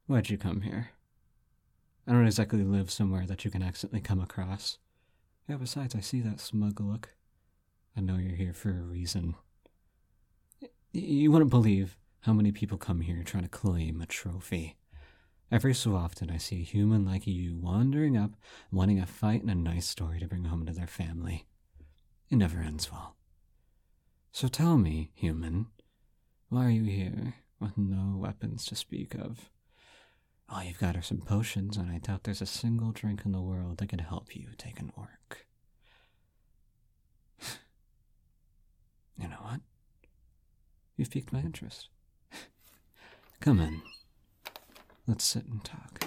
Why'd you come here? I don't exactly live somewhere that you can accidentally come across. Yeah, besides, I see that smug look. I know you're here for a reason. You wouldn't believe how many people come here trying to claim a trophy. Every so often, I see a human like you wandering up, wanting a fight and a nice story to bring home to their family. It never ends well. So tell me, human, why are you here with no weapons to speak of? All you've got are some potions, and I doubt there's a single drink in the world that could help you take an orc. You know what? You've piqued my interest. Come in. Let's sit and talk.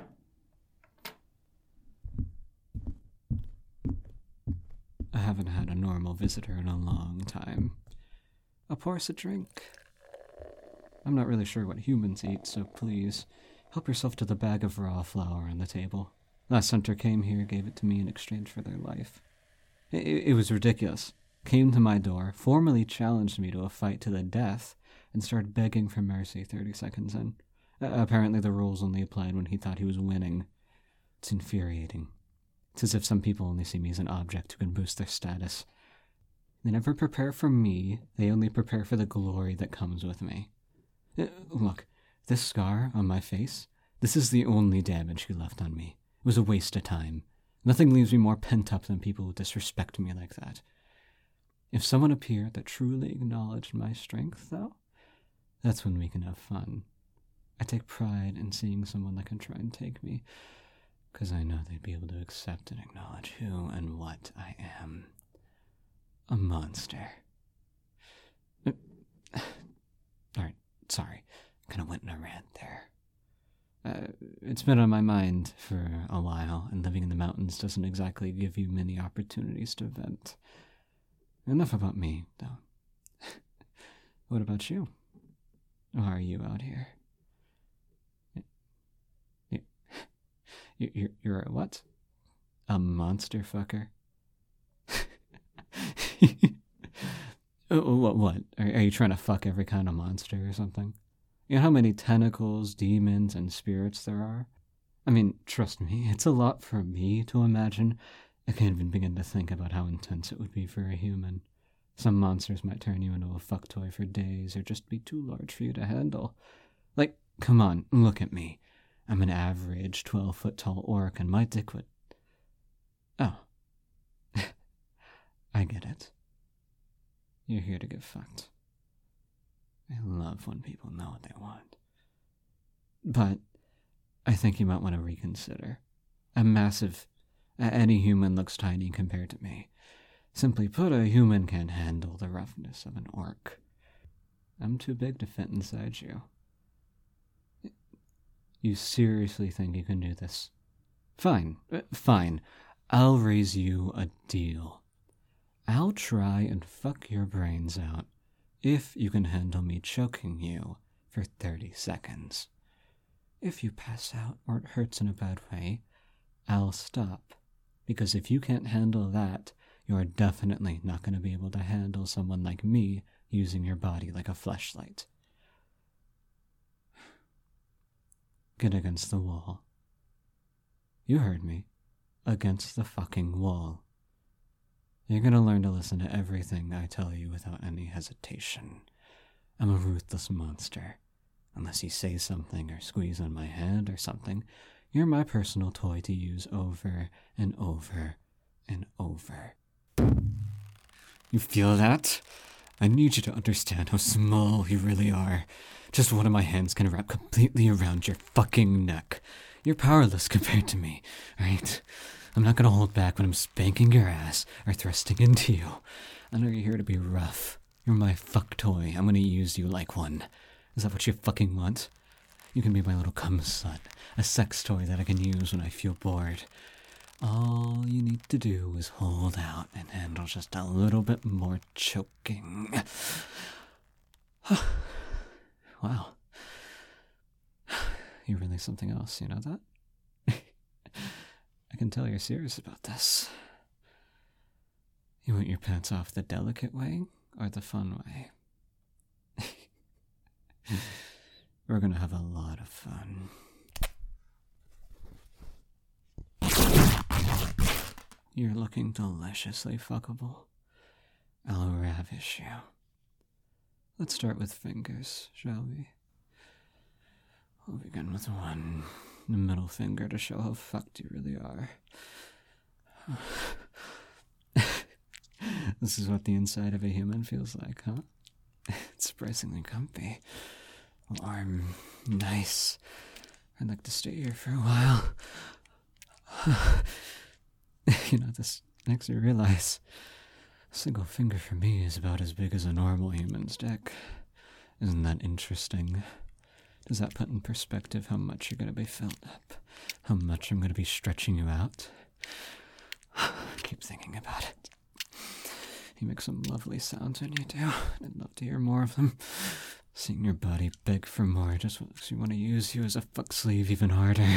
I haven't had a normal visitor in a long time. I'll pour us a drink. I'm not really sure what humans eat, so please, help yourself to the bag of raw flour on the table. Last hunter came here, gave it to me in exchange for their life. It was ridiculous. Came to my door, formally challenged me to a fight to the death, and started begging for mercy 30 seconds in. Apparently the rules only applied when he thought he was winning. It's infuriating. It's as if some people only see me as an object who can boost their status. They never prepare for me, they only prepare for the glory that comes with me. Look, this scar on my face, this is the only damage he left on me. It was a waste of time. Nothing leaves me more pent up than people who disrespect me like that. If someone appeared that truly acknowledged my strength, though, that's when we can have fun. I take pride in seeing someone that can try and take me, because I know they'd be able to accept and acknowledge who and what I am. A monster. Alright, sorry. Kind of went in a rant there. It's been on my mind for a while, and living in the mountains doesn't exactly give you many opportunities to vent. Enough about me, though. What about you? Why are you out here? You're a what? A monster fucker? What? Are you trying to fuck every kind of monster or something? You know how many tentacles, demons, and spirits there are? I mean, trust me, it's a lot for me to imagine. I can't even begin to think about how intense it would be for a human. Some monsters might turn you into a fuck toy for days or just be too large for you to handle. Like, come on, look at me. I'm an average 12-foot tall orc and my dick would... Oh. I get it. You're here to get fucked. I love when people know what they want. But I think you might want to reconsider. I'm massive. Any human looks tiny compared to me. Simply put, a human can't handle the roughness of an orc. I'm too big to fit inside you. You seriously think you can do this? Fine. I'll raise you a deal. I'll try and fuck your brains out if you can handle me choking you for 30 seconds. If you pass out or it hurts in a bad way, I'll stop. Because if you can't handle that, you're definitely not going to be able to handle someone like me using your body like a fleshlight. Get against the wall. You heard me. Against the fucking wall. You're going to learn to listen to everything I tell you without any hesitation. I'm a ruthless monster. Unless you say something or squeeze on my hand or something, you're my personal toy to use over and over and over. You feel that? I need you to understand how small you really are. Just one of my hands can wrap completely around your fucking neck. You're powerless compared to me, right? I'm not gonna hold back when I'm spanking your ass or thrusting into you. I know you're here to be rough. You're my fuck toy. I'm gonna use you like one. Is that what you fucking want? You can be my little cum slut, a sex toy that I can use when I feel bored. All you need to do is hold out and handle just a little bit more choking. Wow. You're really something else, you know that? I can tell you're serious about this. You want your pants off the delicate way or the fun way? We're gonna have a lot of fun. You're looking deliciously fuckable. I'll ravish you. Let's start with fingers, shall we? We'll begin with one, the middle finger, to show how fucked you really are. This is what the inside of a human feels like, huh? It's surprisingly comfy. Warm, nice. I'd like to stay here for a while. This makes me realize a single finger for me is about as big as a normal human's dick. Isn't that interesting? Does that put in perspective how much you're going to be filled up? How much I'm going to be stretching you out? I keep thinking about it. You make some lovely sounds when you do. I'd love to hear more of them. Seeing your body beg for more just makes me want to use you as a fuck sleeve even harder.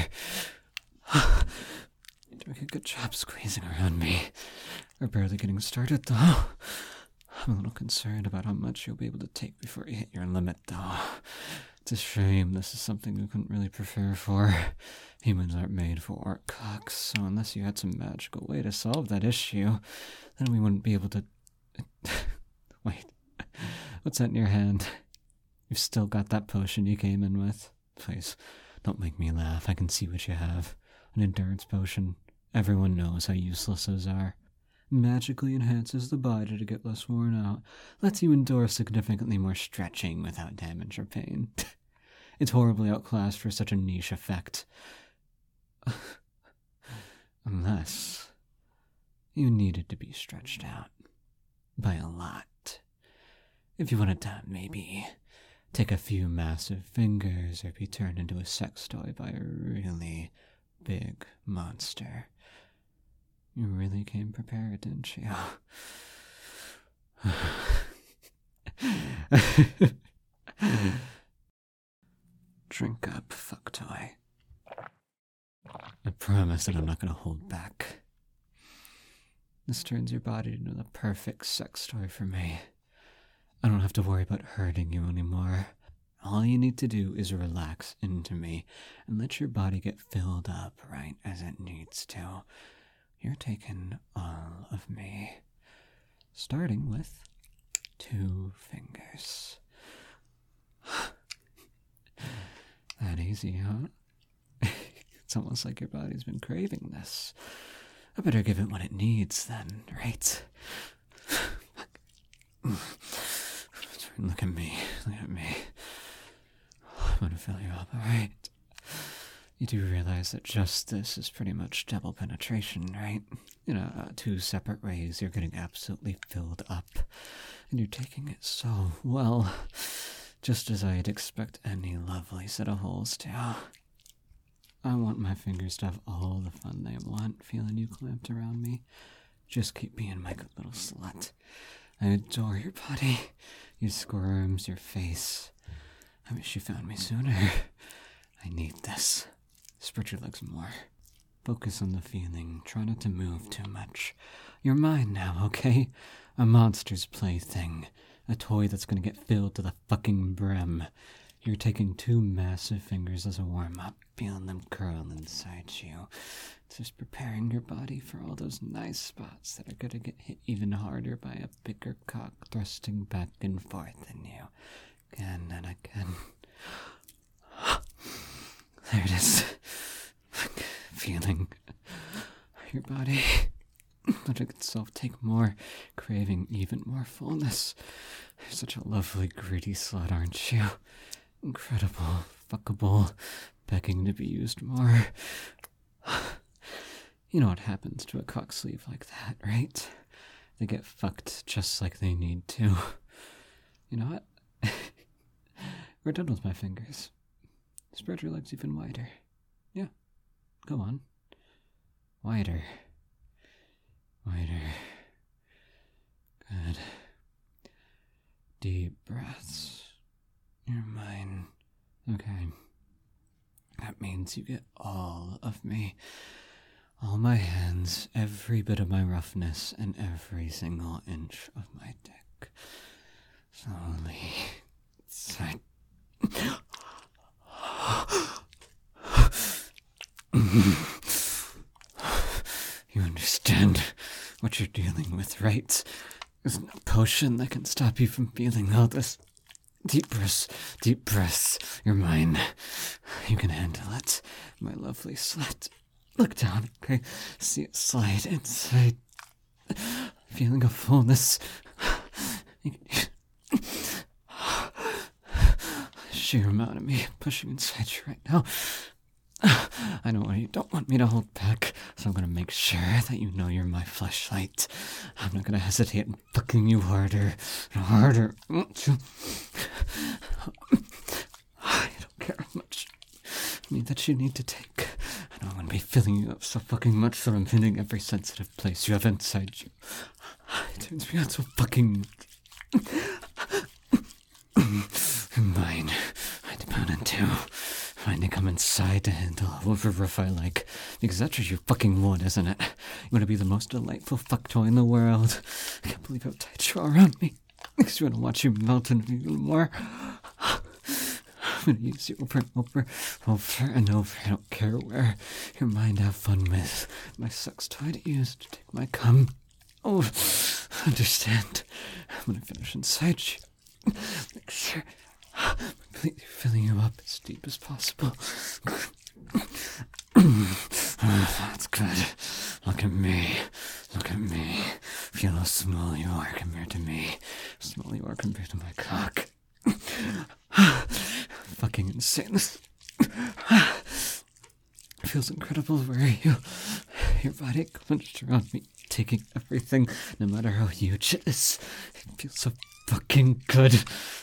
You're doing a good job squeezing around me. We're barely getting started, though. I'm a little concerned about how much you'll be able to take before you hit your limit, though. It's a shame this is something we couldn't really prepare for. Humans aren't made for orc cocks, so unless you had some magical way to solve that issue, then we wouldn't be able to... Wait, what's that in your hand? You've still got that potion you came in with? Please, don't make me laugh. I can see what you have. An endurance potion. Everyone knows how useless those are. Magically enhances the body to get less worn out. Lets you endure significantly more stretching without damage or pain. It's horribly outclassed for such a niche effect. Unless you needed to be stretched out. By a lot. If you wanted to maybe take a few massive fingers or be turned into a sex toy by a really big monster. You really came prepared, didn't you? Drink up, fuck toy. I promise that I'm not going to hold back. This turns your body into the perfect sex toy for me. I don't have to worry about hurting you anymore. All you need to do is relax into me and let your body get filled up right as it needs to. You're taking all of me. Starting with 2 fingers. That easy, huh? It's almost like your body's been craving this. I better give it what it needs then, right? Look at me. Look at me. I'm gonna fill you up, alright? You do realize that just this is pretty much double penetration, right? 2 separate ways you're getting absolutely filled up. And you're taking it so well. Just as I'd expect any lovely set of holes to. I want my fingers to have all the fun they want, feeling you clamped around me. Just keep being my good little slut. I adore your body, your squirms, your face. I wish you found me sooner. I need this. Spread your legs more. Focus on the feeling. Try not to move too much. You're mine now, okay? A monster's plaything. A toy that's gonna get filled to the fucking brim. You're taking 2 massive fingers as a warm-up, feeling them curl inside you. Just preparing your body for all those nice spots that are gonna get hit even harder by a bigger cock thrusting back and forth in you. Again and again. There it is. Feeling your body letting itself take more, craving even more fullness. You're such a lovely, greedy slut, aren't you? Incredible, fuckable, begging to be used more. You know what happens to a cock sleeve like that, right? They get fucked just like they need to. You know what? We're done with my fingers. Spread your legs even wider. Yeah, go on. Wider. Wider. Good. Deep breaths. You're mine. Okay. That means you get all of me. All my hands, every bit of my roughness, and every single inch of my dick. Slowly. Inside. You understand? what you're dealing with, right? There's no potion that can stop you from feeling all this. Deep breaths. You're mine. You can handle it, my lovely slut. Look down, okay? See it slide inside. Feeling a fullness. Sheer amount of me pushing inside you right now. I know you don't want me to hold back, so I'm gonna make sure that you know you're my fleshlight. I'm not gonna hesitate in fucking you harder and harder. I don't care how much that you need to take. I know I'm gonna be filling you up so fucking much that I'm hitting every sensitive place you have inside you. It turns me on so fucking mine. I depend on too. Finding come inside to handle whatever rough I like. Because that's what you fucking want, isn't it? You want to be the most delightful fuck toy in the world. I can't believe how tight you are around me. Makes me want to watch you melt into me even more. I'm gonna use you over and over and over. I don't care where your mind have fun with. My sex toy to use to take my cum. Oh, understand. I'm gonna finish inside you. Make sure I'm completely filling you up as deep as possible. That's good. Look at me. Look at me. Feel how small you are compared to me. How small you are compared to my cock. Fucking insane. It feels incredible where your body clenched around me, taking everything, no matter how huge it is. It feels so fucking good.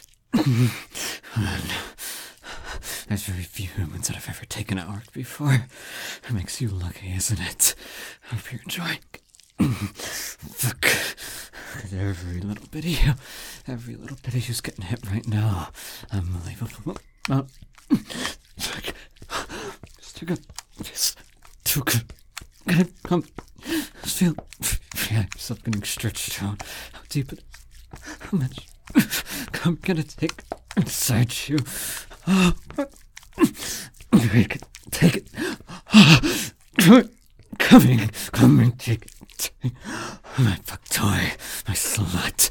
There's very few humans that have ever taken an arc before. It makes you lucky, isn't it? I hope you're enjoying. Fuck. Every little bit of you's getting hit right now. Unbelievable. Fuck. It's too good. It's too good. Come. Feel yourself getting stretched out. How deep it. How much. I'm gonna take inside you. Take it. Coming, take it. My fuck toy, my slut.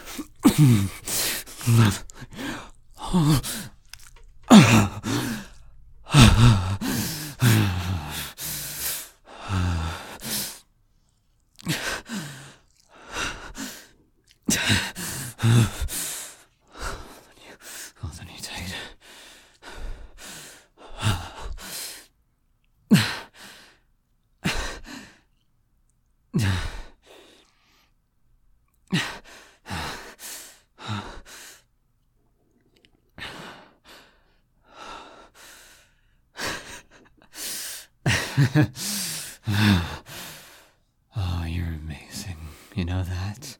Hold on you tight. Oh, you're amazing. You know that?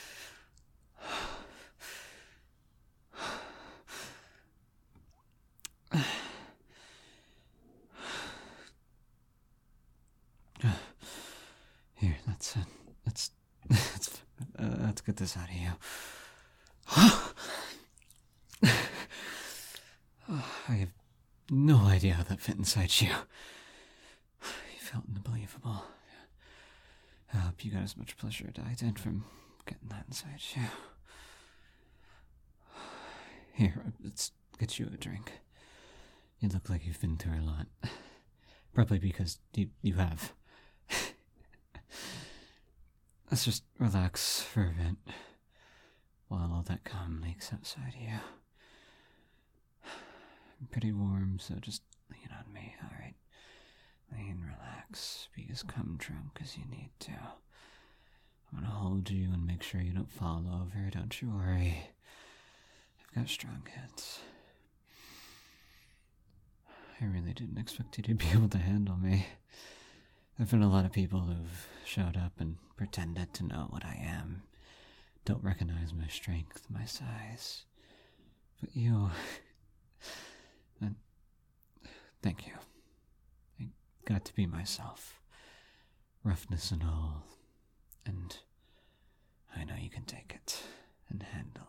Here, that's it. Let's get this out of you. I have no idea how that fit inside you. You felt unbelievable. I hope you got as much pleasure as I did from getting that inside you. Here, let's get you a drink. You look like you've been through a lot. Probably because you have. Let's just relax for a bit while all that cum leaks outside of you. I'm pretty warm, so just lean on me, alright? Lean, relax, be as cum drunk as you need to. I'm gonna hold you and make sure you don't fall over, don't you worry. I've got strong hands. I really didn't expect you to be able to handle me. There've been a lot of people who've showed up and pretended to know what I am. Don't recognize my strength, my size. But you... And thank you. I got to be myself. Roughness and all. And I know you can take it and handle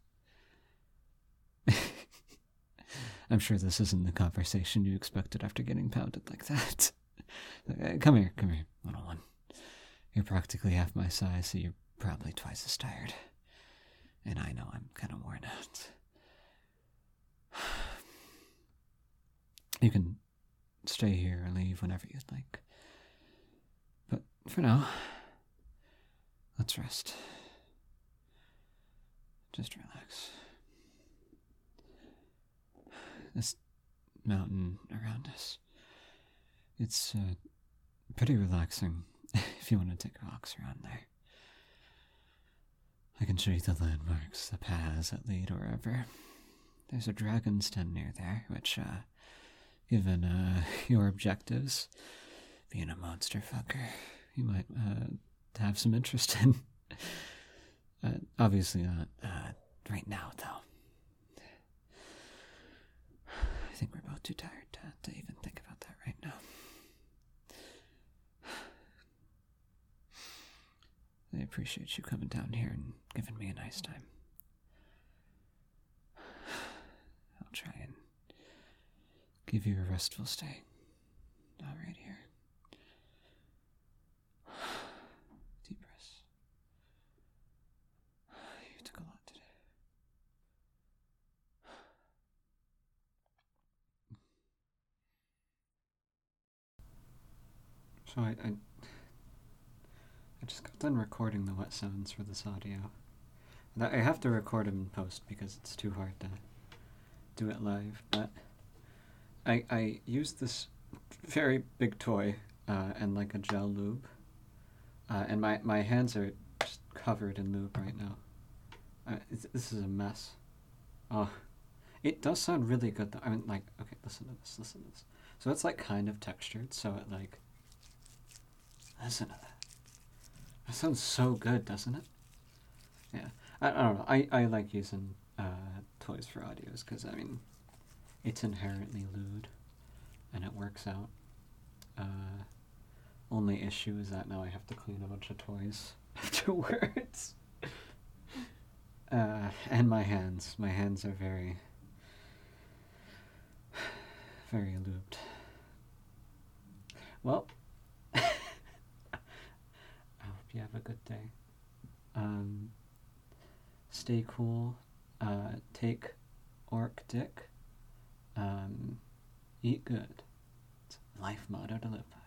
it. I'm sure this isn't the conversation you expected after getting pounded like that. Come here, little one. You're practically half my size, so you're probably twice as tired. And I know I'm kind of worn out. You can stay here or leave whenever you'd like. But for now, let's rest. Just relax. This mountain around us, it's pretty relaxing if you want to take walks around there. I can show you the landmarks, the paths that lead wherever. There's a dragon's den near there, which, given your objectives, being a monster fucker, you might have some interest in. Obviously not right now, though. I think we're both too tired to even think about that right now. I appreciate you coming down here and giving me a nice time. I'll try and give you a restful stay. All right here. Deep breaths. You took a lot today. So I just got done recording the wet sounds for this audio. I have to record them in post because it's too hard to do it live, but I used this very big toy and like a gel lube, and my hands are just covered in lube right now. This is a mess. Oh, it does sound really good though. I mean, like, okay, listen to this. So it's like kind of textured, so it like, listen to that. That sounds so good, doesn't it? Yeah. I don't know. I like using toys for audios because, I mean, it's inherently lewd and it works out. Only issue is that now I have to clean a bunch of toys afterwards. And my hands. My hands are very, very lubed. Well, you have a good day. Stay cool. Take orc dick. Eat good. It's a life motto to live by.